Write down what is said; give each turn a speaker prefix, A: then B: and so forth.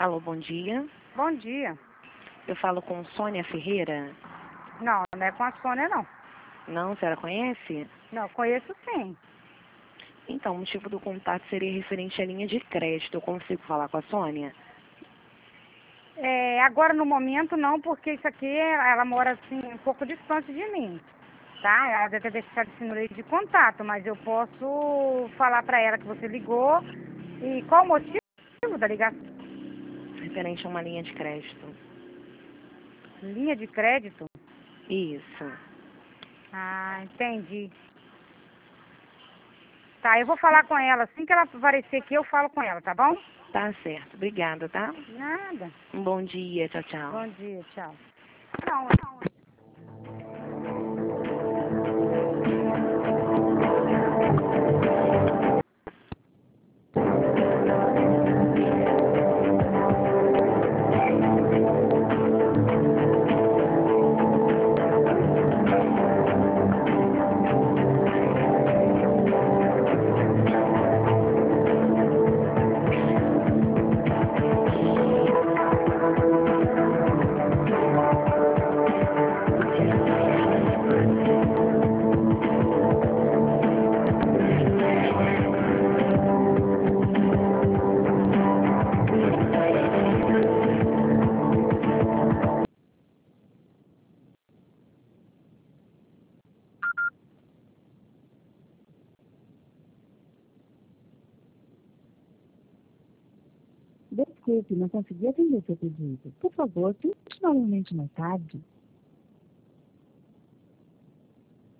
A: Alô, bom dia.
B: Bom dia.
A: Eu falo com Sônia Ferreira.
B: Não, não é com a Sônia, não.
A: Não, a senhora conhece?
B: Não, conheço sim.
A: Então, o motivo do contato seria referente à linha de crédito. Eu consigo falar com a Sônia?
B: Agora no momento não, porque isso aqui, ela mora assim um pouco distante de mim, tá? Ela deve ter deixado esse número aí de contato, mas eu posso falar para ela que você ligou. E qual o motivo da ligação?
A: Referente a uma linha de crédito.
B: Linha de crédito?
A: Isso.
B: Ah, entendi. Tá, eu vou falar com ela. Assim que ela aparecer aqui, eu falo com ela, tá bom?
A: Tá certo. Obrigada, tá?
B: Nada.
A: Um bom dia. Tchau, tchau.
B: Bom dia, tchau. Não,
C: Desculpe, não consegui atender seu pedido. Por favor, tente novamente mais tarde.